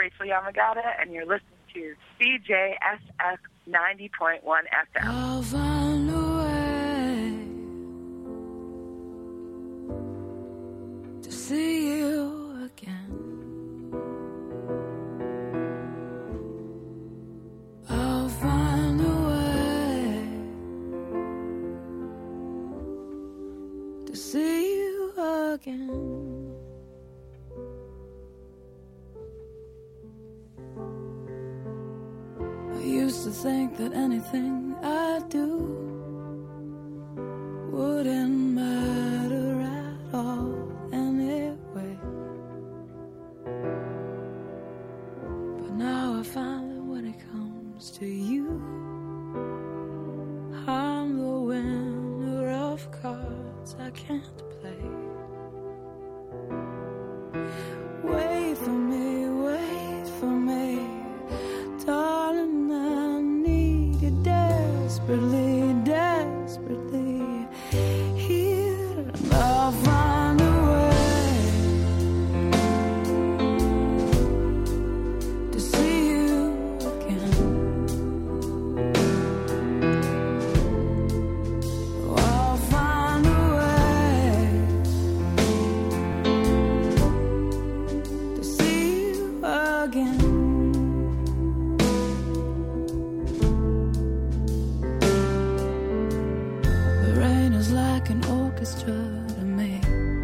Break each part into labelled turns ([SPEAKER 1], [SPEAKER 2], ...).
[SPEAKER 1] Rachel Yamagata, and you're listening to CJSF 90.1 FM.
[SPEAKER 2] I'll find a way to see you again. I'll find a way to see you again. I used to think that anything I do wouldn't matter at all anyway. But now I find that when it comes to you, I'm the winner of cards I can't play. Wait for me, wait for me, darling, I need you desperately, desperately. Here and I'll find a way to see you again. Oh, I'll find a way to see you again. Like an orchestra to me,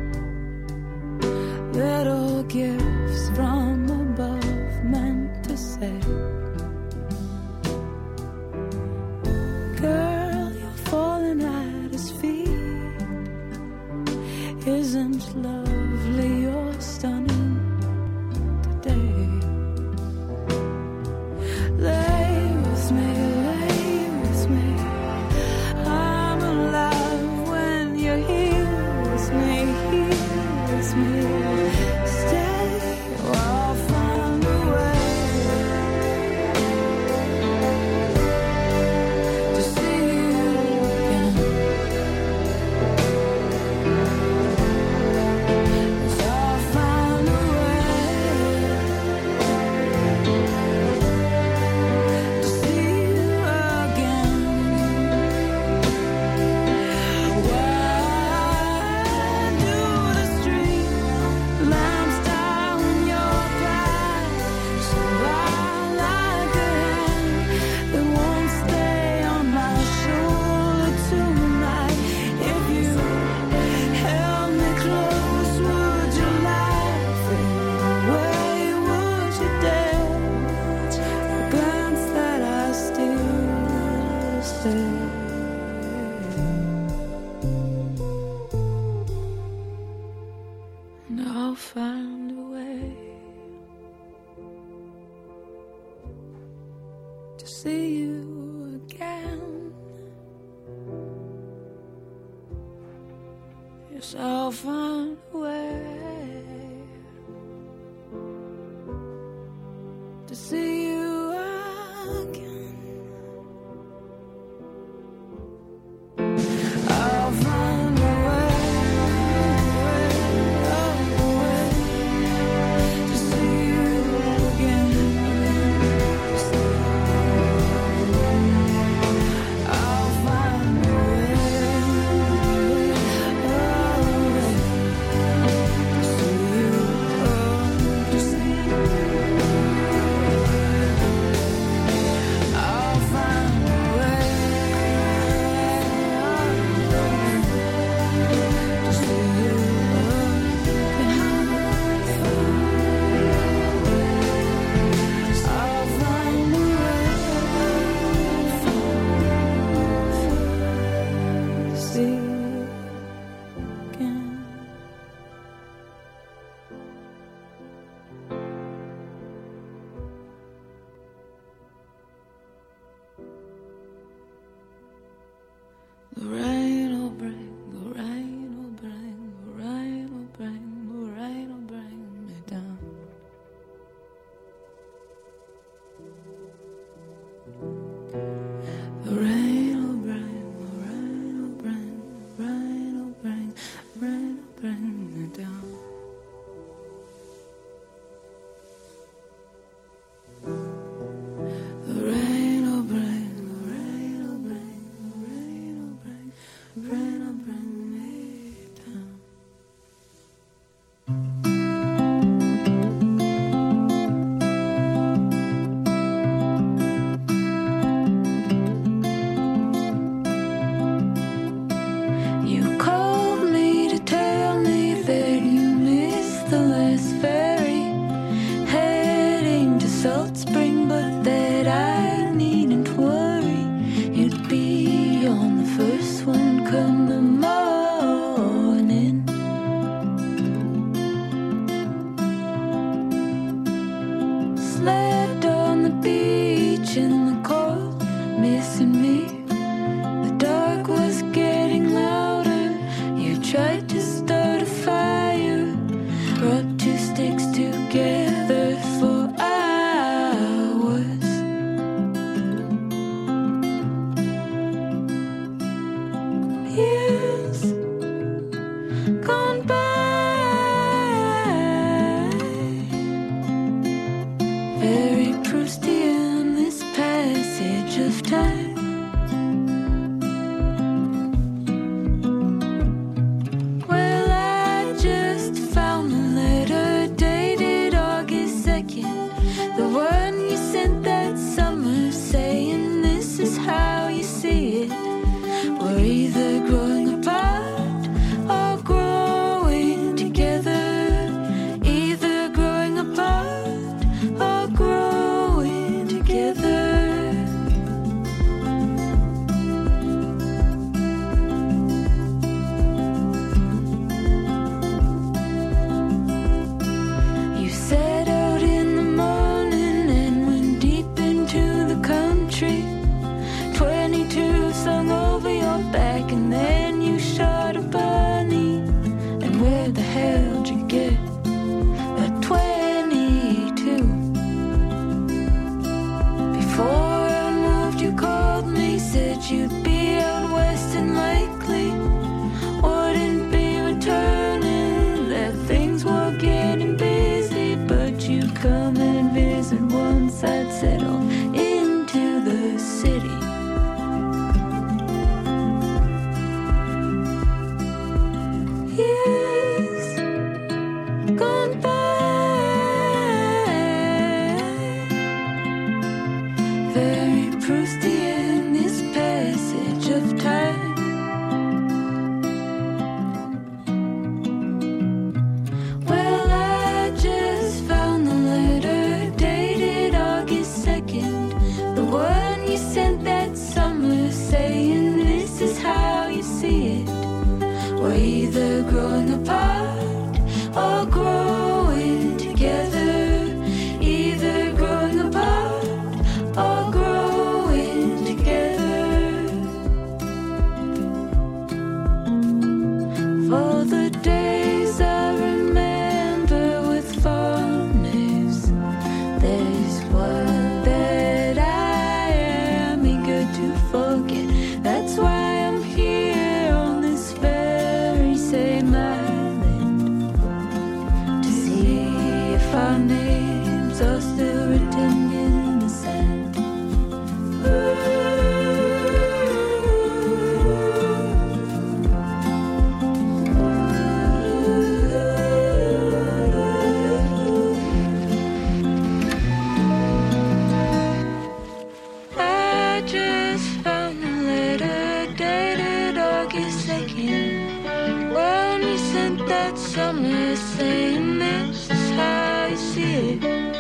[SPEAKER 2] little gifts from above meant to say, girl, you're falling at his feet. Isn't lovely or stunning today? Lay with me, lay with me. I'm alive when you're here with me, stay, or I'll find a way to see you again. 'Cause I'll find a way to see you again. And I'll find a way to see you again. Yes, I'll find a way to see you again. I'll find a way. catching the cold, missing me. The dark was getting louder. You tried to start a fire, brought two sticks together for hours. Years gone by, very Proustian, this passage of time. Well, I just found the letter dated August 2nd, the one you sent that summer, saying this is how you see it. We're either growing apart or growing together. Either growing apart or growing together. You set out in the morning and went deep into the country. 22 slung over your back, and then you shot a bunny. And where the hell did you get a 22? Before I moved, you called me, said you'd be out west and likely wouldn't be returning, that things were getting busy, but you'd come and visit once I'd settle into the city. Years gone by, very Proustian, this passage of time. Well, I just found the letter dated August 2nd, the one you sent that summer, saying this is how you see it. We're either growing apart or growing together. Either growing apart or growing together. For the days I remember with fondness, there's one that I am eager to forget. That's why I'm here on this very same island, to see if our names are still written in the sand. I just found the letter dated August 2nd, when you sent that summer, saying this is how you see it.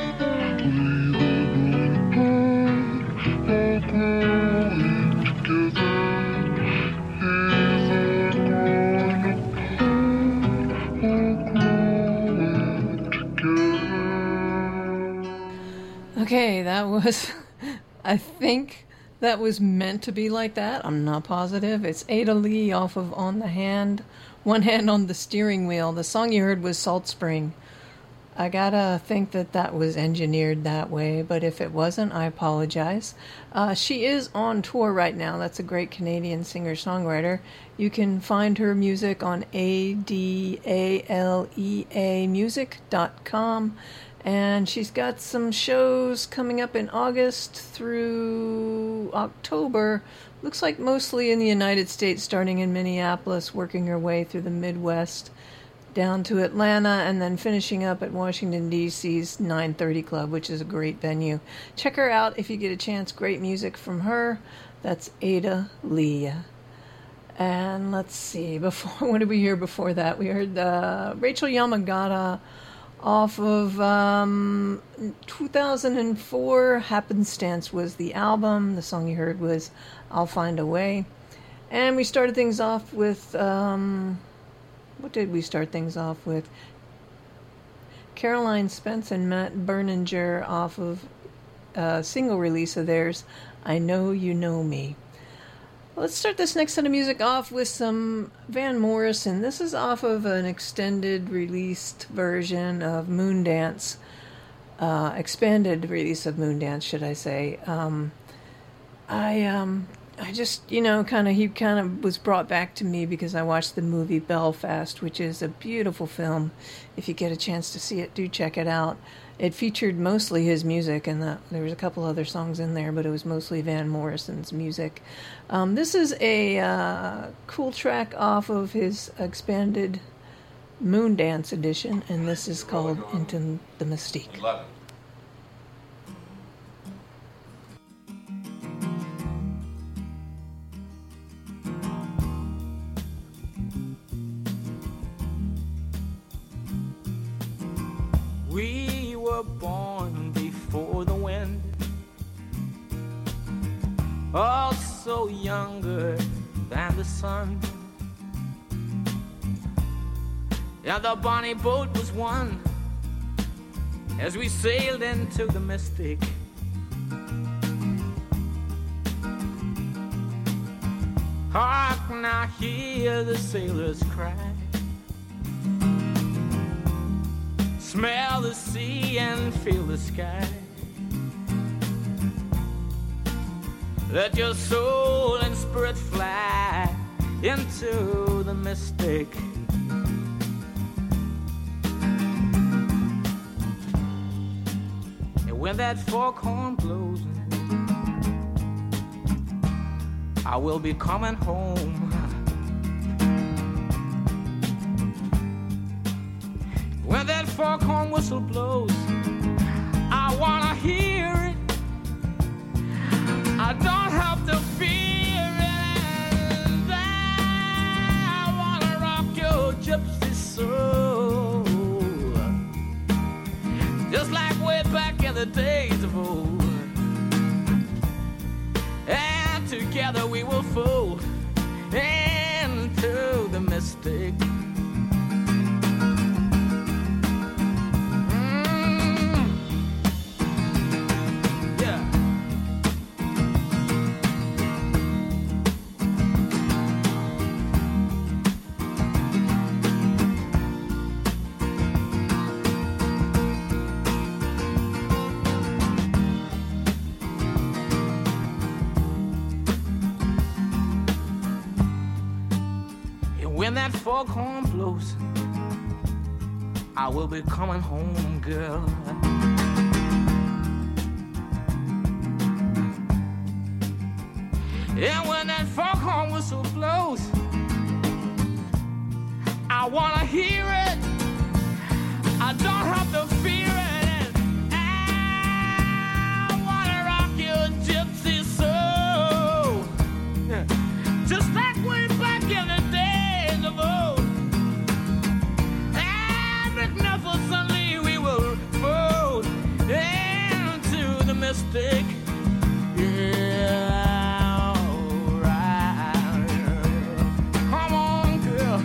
[SPEAKER 3] Okay, that was, I think that was meant to be like that. I'm not positive. It's Ada Lee off of On the Hand, One Hand on the Steering Wheel. The song you heard was Salt Spring. I gotta think that that was engineered that way, but if it wasn't, I apologize. She is on tour right now. That's a great Canadian singer-songwriter. You can find her music on adaleamusic.com. And she's got some shows coming up in August through October. Looks like mostly in the United States, starting in Minneapolis, working her way through the Midwest, down to Atlanta, and then finishing up at Washington, D.C.'s 930 Club, which is a great venue. Check her out if you get a chance. Great music from her. That's Ada Lee. And let's see, what did we hear before that? We heard Rachel Yamagata off of 2004. Happenstance was the album. The song you heard was I'll Find a Way. And we started things off with, what did we start things off with? Caroline Spence and Matt Berninger off of single release of theirs, I Know You Know Me. Let's start this next set of music off with some Van Morrison. This is off of an extended released version of Moondance. Expanded release of Moondance, should I say. I just, he kind of was brought back to me because I watched the movie Belfast, which is a beautiful film. If you get a chance to see it, do check it out. It featured mostly his music, and there was a couple other songs in there, but it was mostly Van Morrison's music. This is a cool track off of his expanded Moondance edition, and this is called Into the Mystique.
[SPEAKER 4] 11.
[SPEAKER 5] We were born before the wind, also younger than the sun. Yeah, the bonnie boat was one as we sailed into the mystic. Hark now, hear the sailors cry. Smell the sea and feel the sky. Let your soul and spirit fly into the mystic. And when that foghorn blows, I will be coming home. When that foghorn whistle blows, I wanna hear it. I don't have to fear it. I wanna rock your gypsy soul, just like way back in the days of old. And together we will fold into the mystic. When that foghorn blows, I will be coming home, girl. And when that foghorn whistle blows, I wanna hear it. I don't have to fear it. I wanna rock your gypsy soul, just like way back in the day. Magnificently we will fold into the mystic. Yeah, alright. Come on, girl.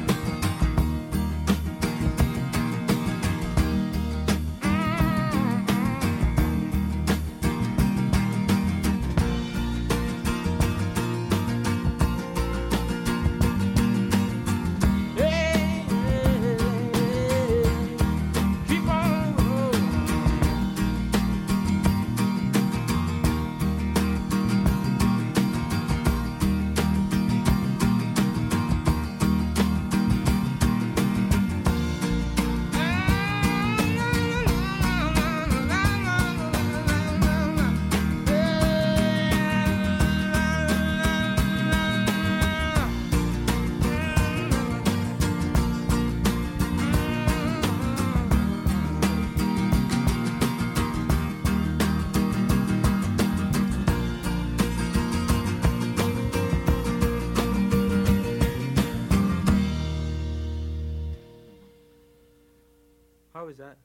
[SPEAKER 5] How was that?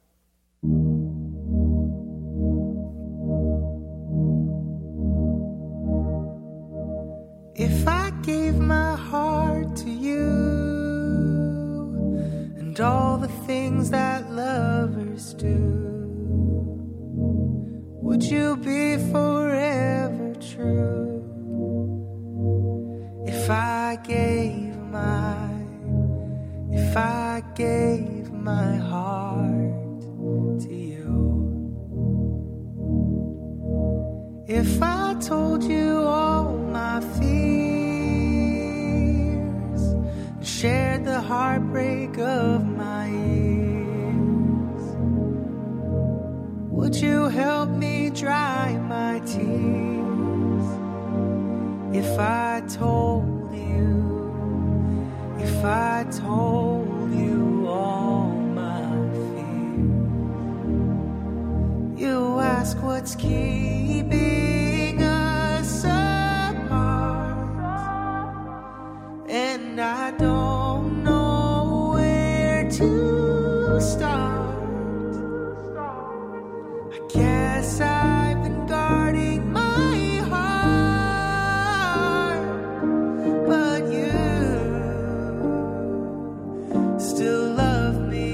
[SPEAKER 6] If I gave my heart to you and all the things that lovers do, would you be forever true? If I gave my heart to you, if I told you all my fears and shared the heartbreak of my years, would you help me dry my tears? If I told you all my fears, you ask what's keeping us apart, and I don't know where to start. I guess I've been guarding my heart, but you still love me.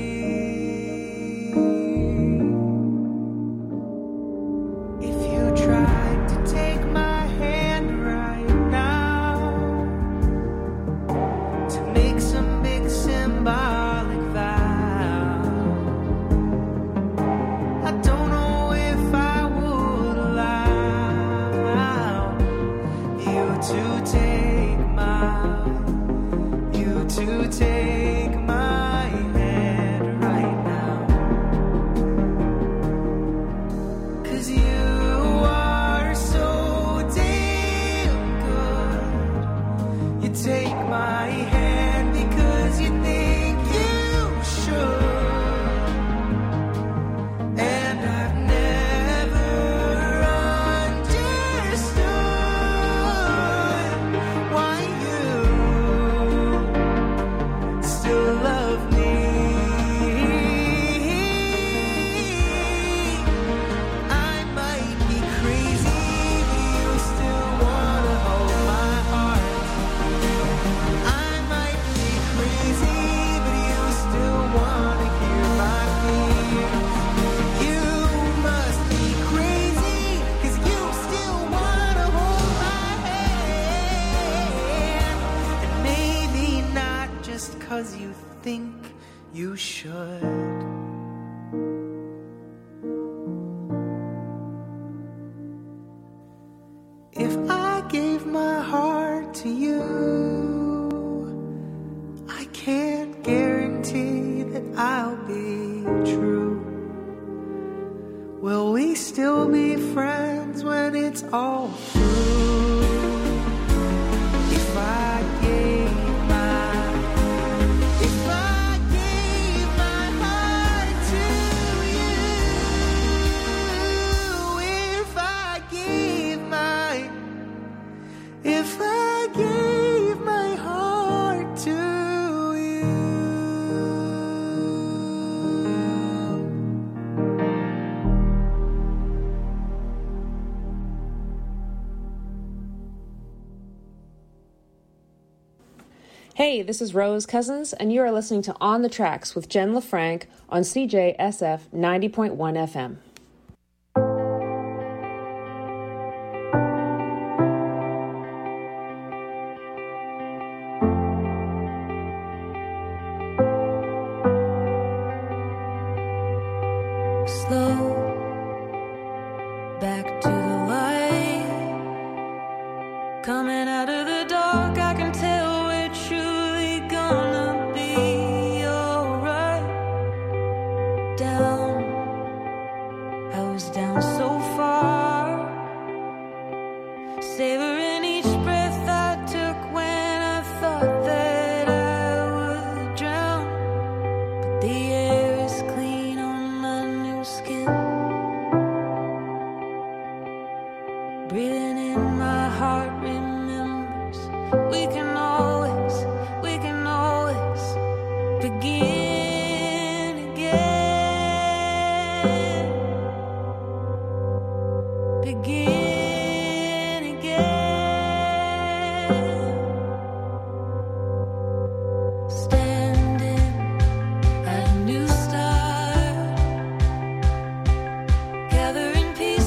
[SPEAKER 6] If you tried to take my hand right now to make some big symbolic vow, I don't know if I would allow you to take my hand right now. 'Cause you are so damn good. You take my hand because you think you should. And I've never understood why you still love me. I might be crazy, but you still wanna hold my heart. I might be crazy, but you still wanna hear my fears. You must be crazy, 'cause you still wanna hold my hand. And maybe not just 'cause you think you should. If I gave my heart to you, I can't guarantee that I'll be true. Will we still be friends when it's all through? If I gave my heart to you, if I gave my heart to you.
[SPEAKER 4] Hey, this is Rose Cousins, and you are listening to On the Tracks with Jen LaFranc on CJSF 90.1 FM.
[SPEAKER 2] Slow back to the light, coming out of the dark. I can tell we're truly gonna be alright. Down, I was down so far, savoring each breath I took when I thought that I would drown. But the air is clean on my new skin. Breathing in my heart remembers we can always begin again. Begin again. Standing at a new start, gathering peace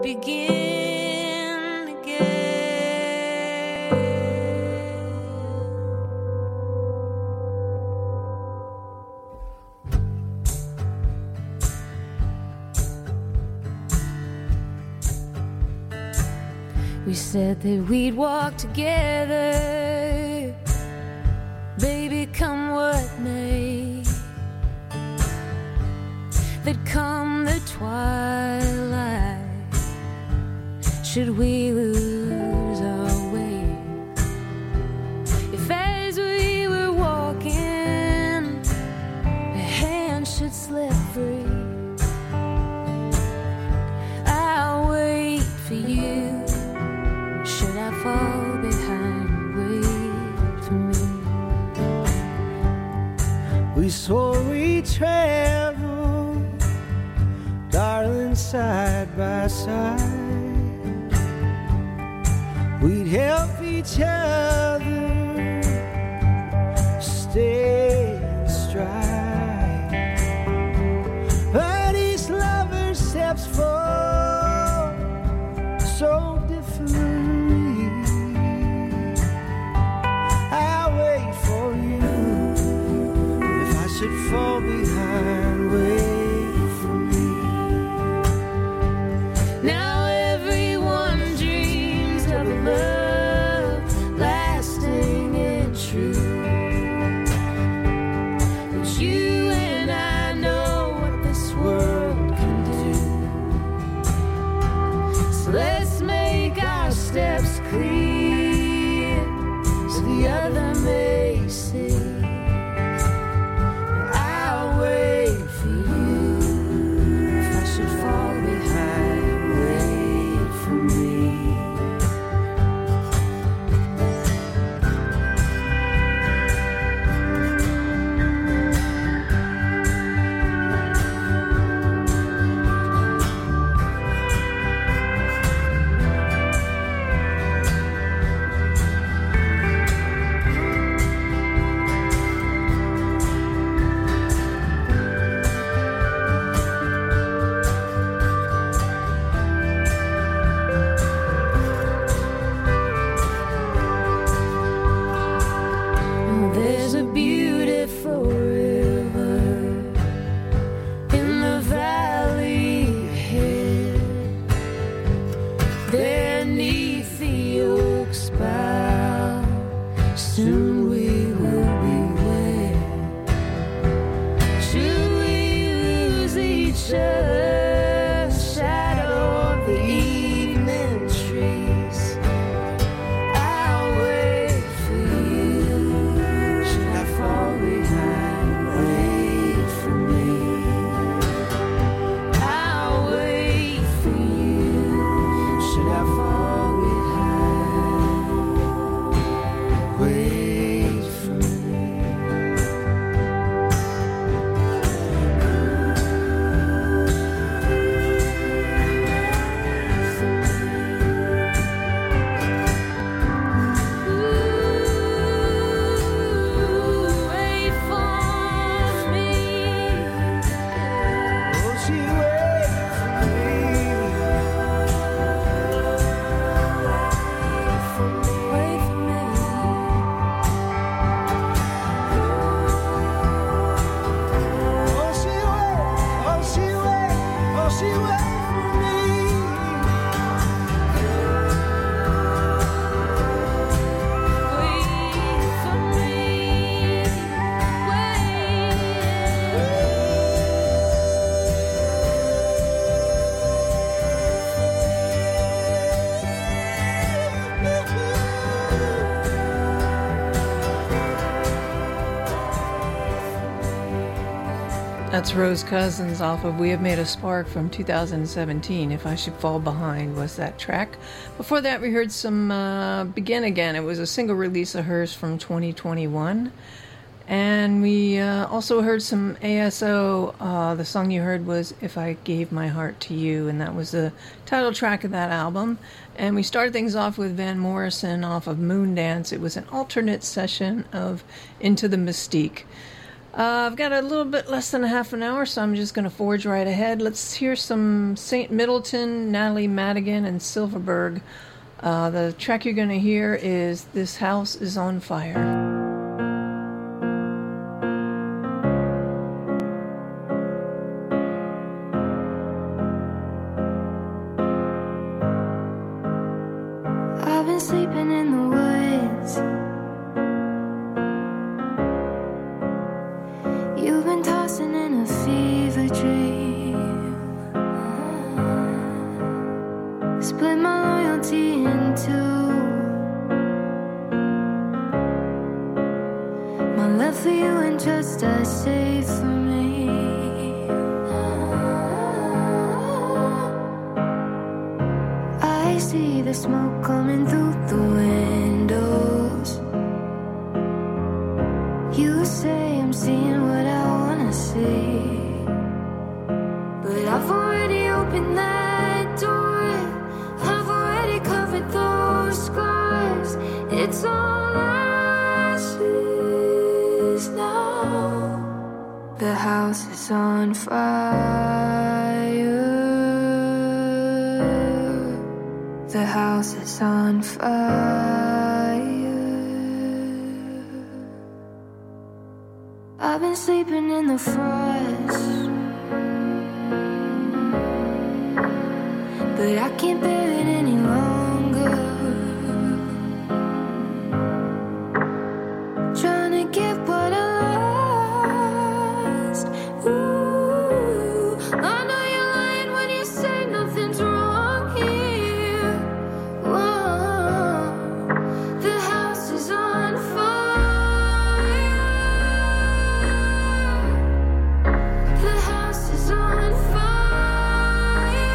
[SPEAKER 2] begin again. We said that we'd walk together, baby, come what may. That come the twilight, should we lose our way? If as we were walking, a hand should slip free, I'll wait for you. Should I fall behind, wait for me.
[SPEAKER 6] We swore we'd travel, darling, side by side. We'd help each other stay in stride. But each lover steps forward so differently. I'll wait for you. If I should fall behind, wait for me.
[SPEAKER 2] Now everyone dreams of a love lasting and true. But you and I know what this world can do. So let's make our steps clear so the other may see. I'll wait for you. If I should fall behind, wait for me. There's a beautiful river in the valley ahead. There 'neath the oak's bough, soon we will be wed. Should we lose each other, shadow of the evening trees, I'll wait for you. Should I fall behind, wait for me. I'll wait for you. Should I fall behind, wait for me. Ooh, wait for me.
[SPEAKER 6] Won't you wait for me?
[SPEAKER 2] Wait for me.
[SPEAKER 6] Won't she wait? Won't she wait? Won't she wait for me?
[SPEAKER 2] Wait for me.
[SPEAKER 3] That's Rose Cousins off of We Have Made a Spark from 2017. If I Should Fall Behind was that track. Before that, we heard some Begin Again. It was a single release of hers from 2021. And we also heard some ASO. The song you heard was If I Gave My Heart to You, and that was the title track of that album. And we started things off with Van Morrison off of Moondance. It was an alternate session of Into the Mystique. I've got a little bit less than a half an hour, so I'm just going to forge right ahead. Let's hear some St. Middleton, Natalie Madigan, and Silverberg. The track you're going to hear is This House is on Fire.
[SPEAKER 2] I've been sleeping in the woods. You've been tossing in a fever dream. Split my loyalty in two. My love for you and just as safe for me. I see the smoke coming through the windows. You say I'm seeing what I wanna see, but I've already opened that door. I've already covered those scars. It's all ashes now. The house is on fire. The house is on fire. I've been sleeping in the frost, but I can't bear it